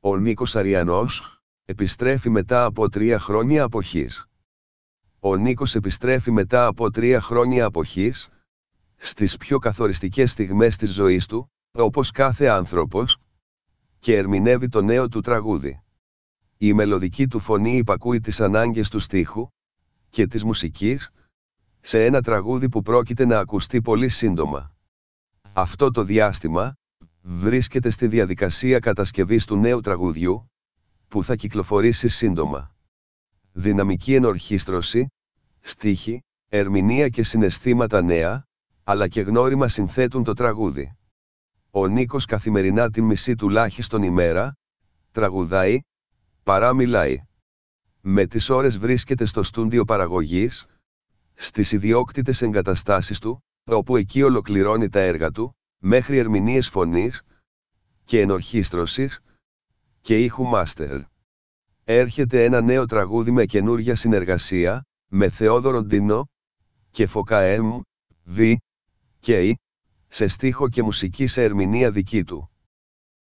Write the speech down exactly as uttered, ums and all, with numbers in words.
Ο Νίκος Αριανός επιστρέφει μετά από τρία χρόνια αποχής. Ο Νίκος επιστρέφει μετά από τρία χρόνια αποχής, στις πιο καθοριστικές στιγμές της ζωής του, όπως κάθε άνθρωπος, και ερμηνεύει το νέο του τραγούδι. Η μελωδική του φωνή υπακούει τις ανάγκες του στίχου και της μουσικής, σε ένα τραγούδι που πρόκειται να ακουστεί πολύ σύντομα. Αυτό το διάστημα βρίσκεται στη διαδικασία κατασκευής του νέου τραγουδιού, που θα κυκλοφορήσει σύντομα. Δυναμική ενορχήστρωση, στίχοι, ερμηνεία και συναισθήματα νέα, αλλά και γνώριμα συνθέτουν το τραγούδι. Ο Νίκος καθημερινά την μισή τουλάχιστον ημέρα τραγουδάει, παρά μιλάει. Με τις ώρες βρίσκεται στο στούντιο παραγωγής, στις ιδιόκτητες εγκαταστάσεις του, όπου εκεί ολοκληρώνει τα έργα του, μέχρι ερμηνείες φωνής και ενορχήστρωσης και ήχου μάστερ. Έρχεται ένα νέο τραγούδι με καινούρια συνεργασία, με Θεόδωρο Ντίνο και Φωκά Εμ, Β, και σε στίχο και μουσική σε ερμηνεία δική του.